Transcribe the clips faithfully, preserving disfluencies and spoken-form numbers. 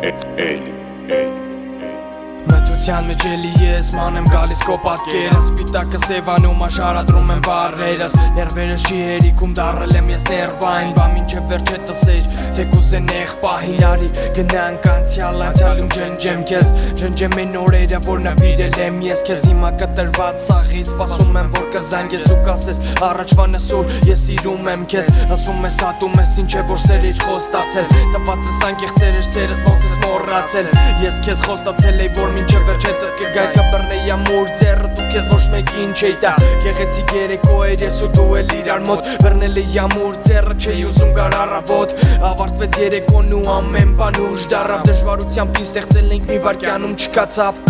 Էլի, էլի Մթության մեջ էլի ես ման եմ գալիս քո պատկերս Սպիտակը սևանում աշարադրում եմ բարերս Ներվերս չի հերիքում դառել եմ ես ներվային Բա մինչև վերջ է տսեր թեկուզ է նեղ պահին Արի գնանք անցյալ անցյալում ջնջեմ քեզ Ջնջեմ են օրերը որ նվիրել եմ ես Քեզ հիմա կտրված սաղից Սպասում եմ որ կզանգես ու կասես Առաջվա նսուր ես սիրում եմ քեզ Ասում ես ատում ես ինչ է որ սեր էիր խոստացել Տված ես անկեղծեր էր սերս ոնց ես մոռացել Ես քեզ խոստացել էի որ մինչև վերջ հետդ կգայ կբռնեի ամուր ձեռը դու քեզ ոչ մեկին չէի տա Գեղեցիկ երեկո էր ես ու դու էլ իրար մոտ բռնել էի ամուր ձեռը չէի ուզում գար առավոտ Ավարտվեց երեկոն ու ամեն բան ուժ դառավ Դժվարությամբ ինձ ստեղծել ենք մի վայրկյանում չկացավ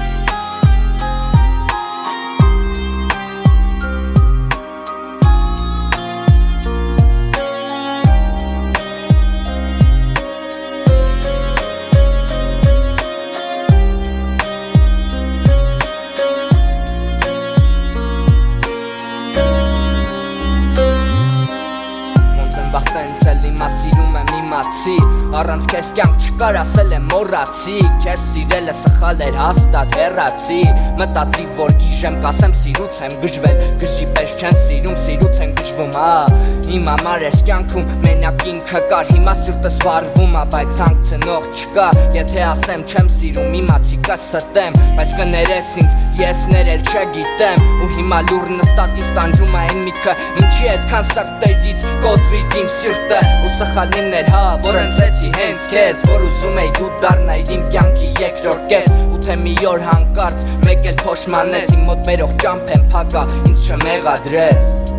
Վախտենցել իմա սիրում եմ իմացի Առանց քեզ կյանք չկար ասել եմ մոռացի Քեզ սիրելը սխալ էր հաստատ հեռացի Մտածի որ գիժեմ կասեմ սիրուց եմ գժվել Գժի պես չեն սիրում սիրուց են գժվում ա Իմ համար ես կյանքում մենակ ինքը կար Հիմա սիրտս վառվում ա բայց ցանկցնող չկա Եթե ասեմ չեմ սիրում իմացի կստեմ Բայց կներես ինձ ես ներել չգիտեմ Ու հիմա լուր նստած ինձ տանջում ա այն միտքը Ինչի այդքան սրտերից կոտրիր իմ սիրտը Ու սխալին էր հա որ ընտրեցի հենց քեզ Որ ուզում էի դու դառնայիր իմ կյանքի երկրորդ կես Ու թե մի օր հանկարծ մեկ էլ փոշմանես Իմ մոտ բերող ճամփ եմ փակա ինձ չմեղադրես